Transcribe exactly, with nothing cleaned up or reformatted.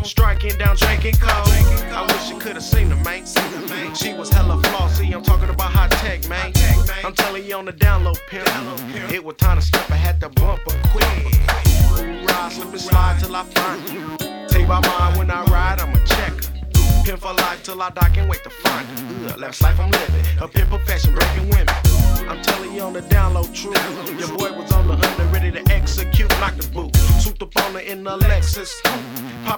striking down drinking cold. I wish you could've seen her, man. She was hella flossy, I'm talking about high tech, man. I'm telling you on the download, pimp. It was time to step, I had to bump her quick. Ride, slip and slide till I find you. Take my mind when I ride, I'm a checker. Pimp for life till I die, can't wait to find her. Ugh, last life I'm living, a pimp profession, breaking women. I'm telling you on the download, true. Your boy was on the under, ready to execute, knock the boot. Swooped up on her in the Lexus. Pop